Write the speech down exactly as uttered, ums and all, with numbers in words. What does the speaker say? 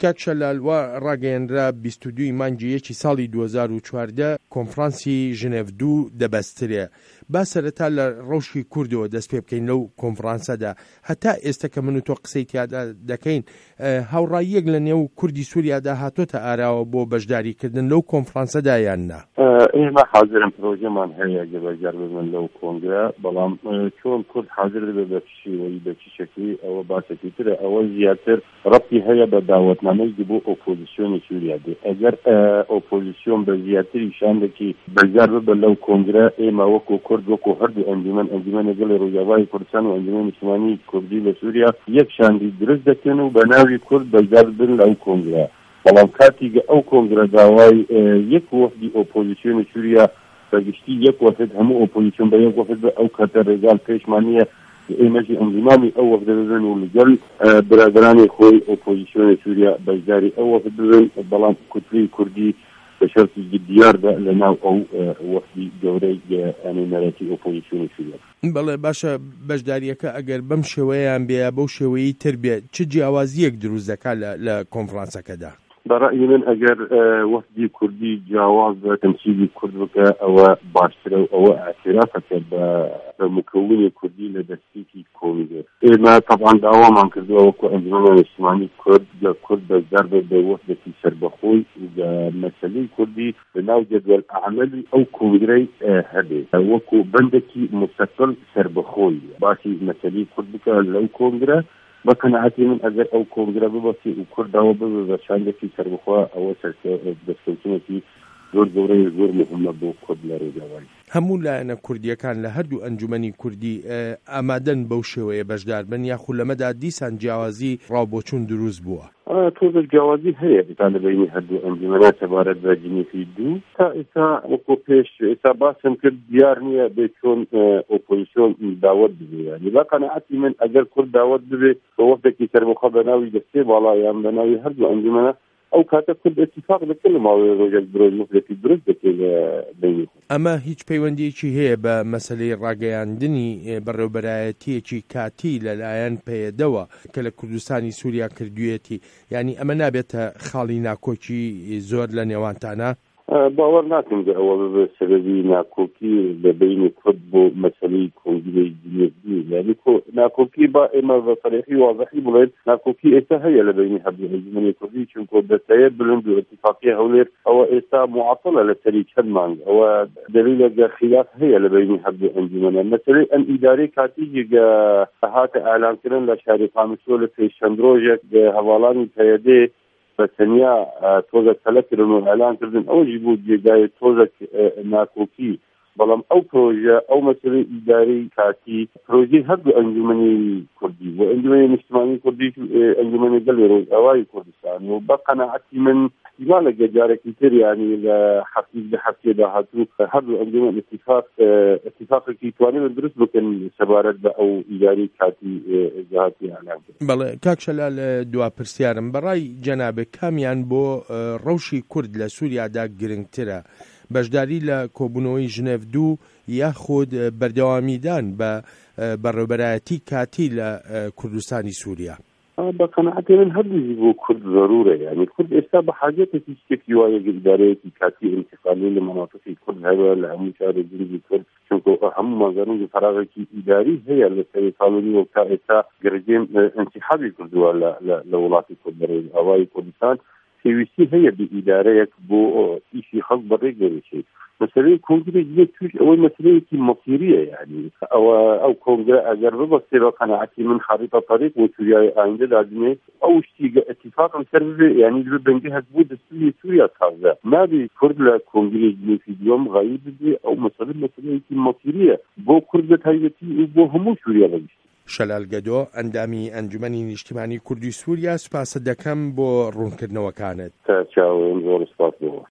کاک شەلال وا ڕاگەیەنرا بیست و دووی مانگی یەکی ساڵی دوو هەزار و چواردە کۆنفرانسی ژنێڤ دوو دەبەسترێ. با سەرەتا لە ڕەوشی کوردەوە دەست پێ بکەین لەو کۆنفرانسەدا. هەتا ئێستا کە من و تۆ قسەی تیادا دەکەین هاوڕاییەک لە نێو کوردی سووریادا هاتۆتە ئاراوە بۆ بەشداریکردن لەو کۆنفرانسەدا یان نا؟ ئێمە حاضرم پرۆژەمان هەیە گەبەجار ببن لەو کۆنگرە، بەڵام چۆن کورد حاضر دەبێت بە پشیوەی بە چی شەکلی ئەوە باسێکی ترە. ئەوە زیاتر ڕەبتی هەیە بە داوەتنامەی بۆ ئۆپۆزیسیۆنی سووریا دێ. ئەگەر ئۆپۆزیسیۆن بە زیاتری شاندێکی بەجار ببە لەو کۆنگرە، ئێمە وەکو کورد وەکو هەردوو ئەنجومەن ئەنجومەنە گەڵی ڕۆژاوای کوردستان و ئەنجومەن نیشتیمانی کوردی لە سووریا یەک شاندی دروست دەکەن و بە ناوی کورد بەجار بن لەو کۆنگرە. بەڵام کاتیگە ئەو کۆنگرە داوای یەک وەفدی ئۆپۆزیسیۆنی سووریا بەگشتی یەک وەفد هەموو ئۆپۆزیسیۆن بە یەک وەفد ئەو کاتە ڕێگال پێشمانیە ئێمەژی ئەنجومانی ئەو وەفدە ببن و لەگەڵ برادرانی خۆی ئۆپۆزیسیۆنی سووریا بەشداری ئەو وەفد ببن، بەڵام کوتلی کوردی بە شەرتی دیاردا لە ناو ئەو وەفدی گەورەی ئەنێنەرەتی ئۆپۆزیسیۆنی سووریا. بەڵێ باشە، بەشداریەکە ئەگەر بەم شێوەیەیان بێ بەو شێوەیەی تر بێت چ جیاوازیەک دروست دەکات لە کۆنفرانسەکەدا؟ بەڕای من ئەگەر وەفدی کوردی جیاواز بە تەمسیلی کورد بکە ئەوە باشترە و ئەوە ئاعترافەکە بە مکونی کوردی لە دەستێکی کۆمیدێت. ئێمە تەبعاً داوامان کردووە وەکو ئەنجومەنی نیشتیمانی کورد لە کورد بەشدار بێت بە وەفدێکی سەربەخۆی لە مەسەلەی کوردی لەناو جەدوەل ئەعمەلی ئەو کۆنگرەی هەبێت وەکو بەندێکی مستەقل سەربەخۆی باسی مەسەلەی کورد بکە لەو کۆنگرە. بەقەنەعەتی من ئەگەر ئەو کۆنگرە ببەستی و کوردەوە ببێ بە شاندێکی سەربەخوا ئەوە دەستکەوتنێکی زۆر گەورەی زۆر مهمە بۆ کورد لە ڕێگاوای. هەموو لایەنە کوردیەکان لە هەردوو ئەنجومەنی کوردی ئامادەن بەو شێوەیە بەشدار بن، یاخود لەمەدا دیسان جیاوازی ڕاوبۆچوون دروست بووە؟ تۆزە جیاوازی هەیە تا لە بینی هەردوو ئەنجومەنە تەبارەت بە جنێفی دوو. تا ئێستا وەکو پێش ئێستا باسم کرد دیار نییە بێ چۆن ئۆپۆزیسیۆن داوەت ببێ. یعنی بەقەنەعەتی من ئەگەر کورد داوەت ببێ بە وەفدێکی سەربەخوا بە ناوی دەستێ باڵا یان بە ناوی هەردوو ئەنجومەنە ئەو کاتە کورد اتفاق دەکەن لە ماوەی ڕۆژێک برۆژ مفلەتی دروست دەکەن لە بینی. ئەمە هیچ پەیوەندیەکی هەیە بە مەسەلەی ڕاگەیاندنی بەڕێوەبەرایەتیەکی کاتی لەلایەن پەیەدەوە کە لە کوردستانی سووریا کردوویەتی؟ یعنی ئەمە نابێتە خاڵی ناکۆکی زۆر لە نێوانتانە؟ باوەڕ ناکەم کە ئەوە ببێت سەبەبی ناکۆکی لە بینی کورد بۆ مەسەلەی کۆنگرەی جنێڤی. یعنی ناکۆکی با ئێمە بە فەرێخی وازەحی بڵێن ناکۆکی ئێستا هەیە لە بینی هەردوو ئەنجومەنی کوردی، چونکە دەستەیە بلند و ئەتیفاقیە هەولێر ئەوە ئێستا معاتڵە لە سەری چەند مانگ. ئەوە دلیلە خلاف هەیە لە بینی هەردوو ئەنجومەنە. مەسەلەی ئەم ئیدارەی کاتیجی هاتە ئالانکردن لە شاری قاموسۆ لە پێش چەند ڕۆژێک هەواڵانی پەیەدێ بە تەنیا تۆزە سەلەکردن و ئەلانکردن ئەوەژی بوو جێگای تۆزە ناکۆکی. بەڵام ئەو پرۆژە ئەو مەسەلەی ئیدارەی کاتی پرۆژەی هەردوو ئەنجومەنی کوردی و ئەنجومەنی نیشتیمانی کوردی ئەنجومەنی گەڵی ڕۆژئاوای کوردستان و بەقەنەعەتی من احتیمالە گەجارێکی تر یعنی لە حەفیز لە هەفتەیە داهاتوو هەردوو ئەنجومەن اتفاق اتفاقێکی توانێت دروست بکەن سەبارەت بە ئەو ئیدارەی کاتی جاهاتی ئەعلان کرد. بەڵێ کاک شەلال دوا پرسیارم بەڕای جەنابێت کامیان بۆ ڕەوشی کورد لە سووریادا گرنگترە؟ بەشداری لە کۆبوونەوەی ژنێڤ دوو یاخود بەردەوامیدان بە بەڕێوەبەرایەتی کاتی لە کوردستانی سووریا؟ بەقەنەعەتی من هەردووی بۆ کورد ضرورە. یعنی کورد ئێستا بە حاجەتێکی شتێکی وایە ئیدارەیەکی کاتی انتقالی لە مەناطقی کورد هەیە لە هەموو شاری گرنگی کورد، چونکە هەموو مازەرنگی فراغێکی ئیداری هەیە لە سەری کاڵونی و تا ئێستا گەرجێن انتخابی کردووە لە وڵاتی کورد بەڕێوەبەرایی کوردستان. پێویستی هەیە بە ئیدارەیەک بۆ ئیشی خەڵک بەڕێگەرێکی. مەسەلەی کۆنگرە یەک توش ئەوەی مەسەلەیەکی مەسیریە. یعنی ئەوە ئەو کۆنگرە ئەگەر ببەستێ بەقەنەعەتی من خەریتە طەریق بۆ سووریای ئایندە دادنێ ئەو شتیگە اتفاقم سەر ببێ. یعنی لە بەنگە هەست بۆ دەستوری سووریا تازە نابێ کورد لە کۆنگرەی جنێڤی دووەم غایب ببێ. ئەو مەسەلە مەسەلەیەکی مەسیریە بۆ کورد بە تایبەتی و بۆ هەموو سووریا بەگشتی. شەلال گەدۆ، ئەندامی ئەنجومەنی نیشتیمانی کوردی سووریا، سوپاسە دەکەم بۆ ڕوونکردنەوەکانت. تا چاوێن زۆر سپاس بۆ.